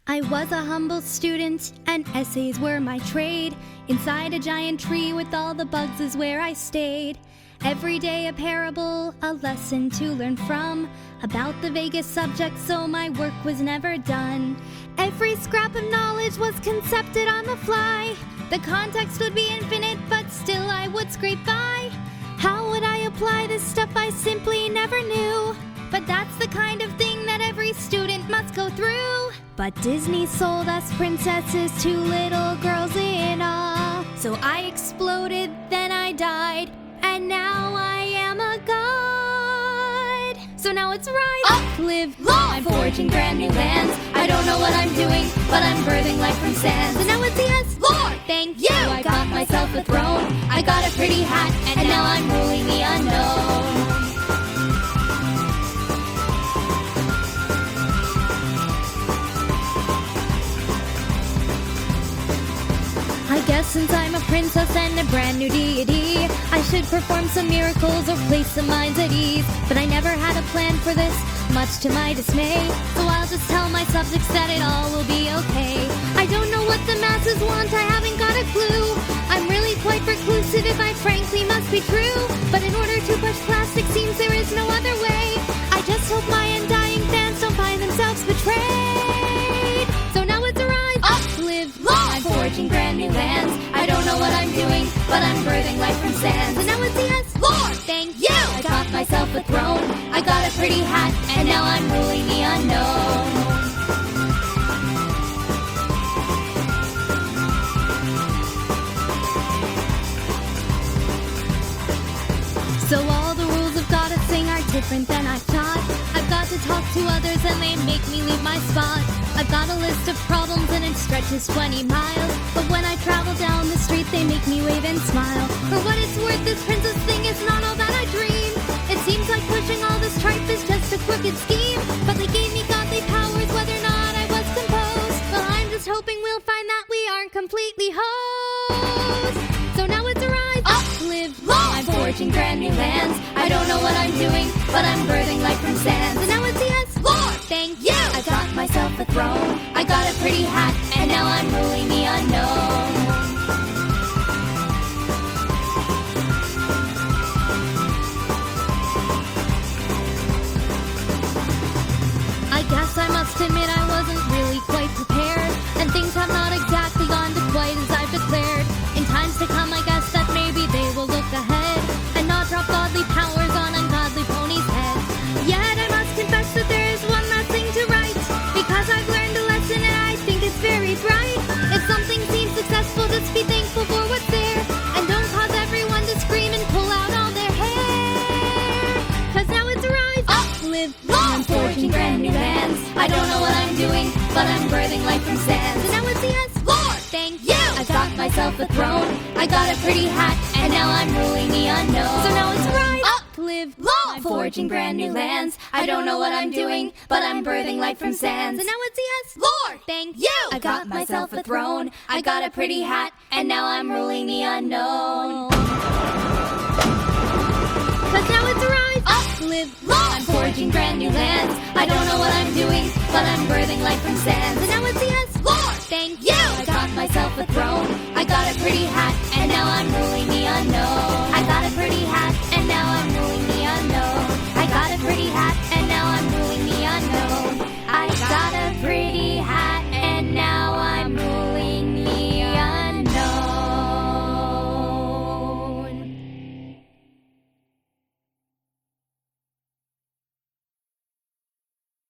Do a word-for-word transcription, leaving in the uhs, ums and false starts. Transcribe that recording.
I was a humble student, and essays were my trade. Inside a giant tree with all the bugs is where I stayed. Every day a parable, a lesson to learn from, about the vaguest subject, so my work was never done. Every scrap of knowledge was concepted on the fly. The context would be infinite, but still I would scrape by. How would I apply this stuff? I simply never knew. But that's the kind of thing that every student must go through. But Disney sold us princesses to little girls in awe. So I exploded, then I died, and now I am a god. So now it's rise, up, live, law. I'm forging brand new lands. I don't know what I'm doing, but I'm birthing life from sand. So now it's yes, Lord, thank you. I got myself a throne. I got a pretty hat, and now I'm ruling the unknown. I guess since I'm a princess and a brand new deity, I should perform some miracles or place some minds at ease. But I never had a plan for this, much to my dismay. So I'll just tell my subjects that it all will be okay. I don't know what the masses want, I haven't got a clue. I'm really quite reclusive if I frankly must be true. But in order to push plastic seems there is no other way. I just hope my undying fans don't find themselves betrayed. So now it's a rise, up, live, law. I'm forging brand new lands. I don't know what I'm doing, but I'm birthing life from sand. So now it's yes, Lord, thank you. I got myself a throne. I got a pretty hat, and now I'm ruling the unknown. So all the rules of gotta sing are different than I've taught. I've got to talk to others and they make me leave my spot. I've got a list of problems and it stretches twenty miles. But when I travel down the street they make me wave and smile. For what it's worth, this princess thing is not all that I dream. It seems like pushing all this tripe is just a crooked scheme. But they gave me godly powers whether or not I was composed. Well, I'm just hoping we'll find that we aren't completely hoes. So now it's a rise, up, live, law. I'm forging brand new lands. I don't know what I'm doing, but I'm birthing life from sand. So now it's yes, Lord, thank you. I got myself a throne. I got a pretty hat, and now I'm ruling the unknown. I guess I must admit I wasn't really quite prepared, and things have not exactly gone to quite as I've declared. In times to come I guess that maybe they will look ahead and not drop godly powers on ungodly ponies' heads. Yet I must confess that there is one last thing to write, because I've learned a lesson and I think it's very bright. If something seems successful, just be thankful for what's there, and don't cause everyone to scream and pull out all their hair. Cause now it's a rise, up, live, law. I'm forging brand new lands. I don't know what I'm doing, but I'm birthing life from sand. So now it's yes, Lord, thank you. I got myself a throne. I got a pretty hat, and now I'm ruling the unknown. So now it's rise, up, live, law. I'm forging brand new lands. I don't know what I'm doing, but I'm birthing life from sand. So now it's yes, Lord, thank you. I got myself a throne. I got a pretty hat, and now I'm ruling the unknown. Cause now it's a rise, up, live, law. I'm forging brand new lands. I don't know what I'm doing, but I'm birthing life from sand. So now it's yes, Lord, thank you. I got myself a throne. I got a pretty hat, and now I'm ruling